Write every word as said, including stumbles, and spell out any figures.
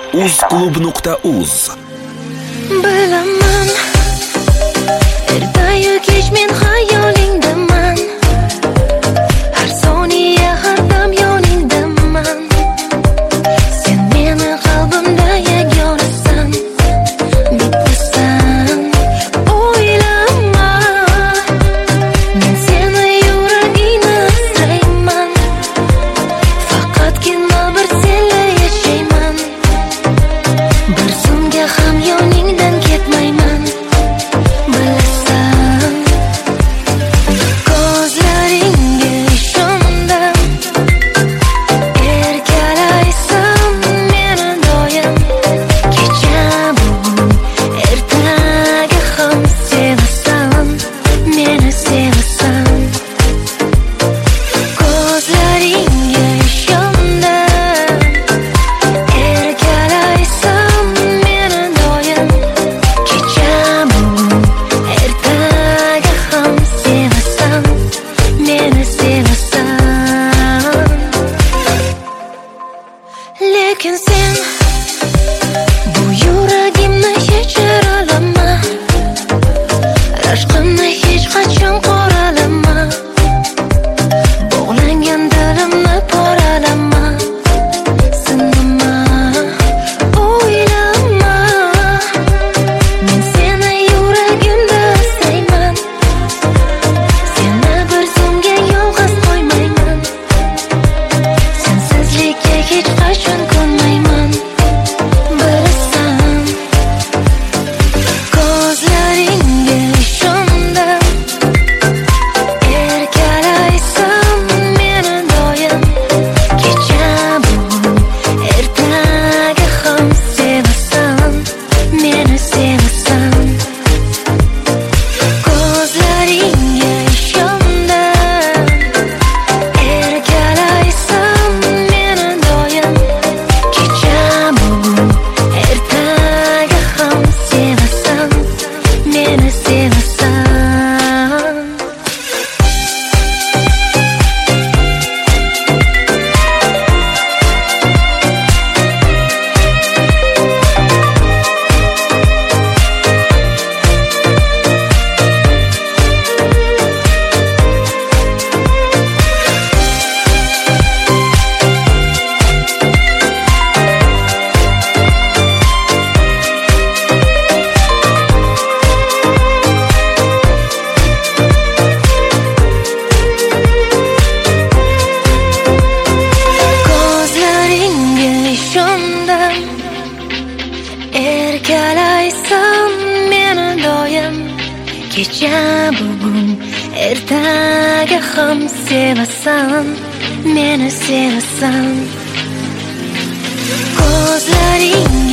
uzklub nuqta uz. Bilaman, ertayu kech men xayolingdaman. Har soniya, har dam yoningdaman. Sen meni qalbimda yagonasan, bittasan. O'ylama, men seni yuragingda asrayman. Faqatgina bir senla yashayman. Bir zumga ham yoningdan ketmayman. Bilasan, ko'zlaringga ishondim. Erkalaysan meni doim. Kecha bugun ertaga ham sevasan, meni sevasan. Ko'zlaringga ishondim. Erkalaysan meni doim. Kecha bugun ertaga ham sevasan, meni sevasan. Lekin sen bu yuragimni kechira olma. Rashqimni hech qachon qoralama. Bog'langan dilimni poralama. Sinama, o'ylama. Men seni yuragimda asrayman. Seni bir zumga yolg'iz qo'ymayman. Sensizlikka hech qachon ko'nmayman. Bilasan, ko'zlaringga ishondim. Erkalaysan meni doim. Kecha bugun ertaga ham sevasan, meni sevasan. Ko'zlaringga ishondim. Erkalaysan meni doim. Kecha bugun ertaga ham sevasan, meni sevasan. Ko'zlaringga ishondim. Erkalaysan meni doim. Kecha bugun ertaga ham sevasan, meni sevasan. Ko'zlaringga